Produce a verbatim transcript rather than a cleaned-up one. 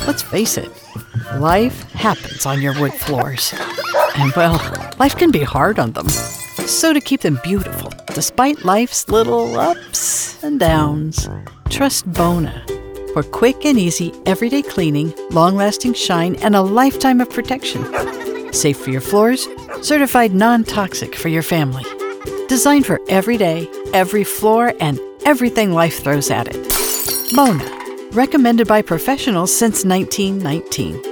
Let's face it, life happens on your wood floors. And well, life can be hard on them. So to keep them beautiful, despite life's little ups and downs, trust Bona for quick and easy everyday cleaning, long-lasting shine, and a lifetime of protection. Safe for your floors, certified non-toxic for your family. Designed for every day, every floor, and everything life throws at it. Bona, recommended by professionals since nineteen nineteen.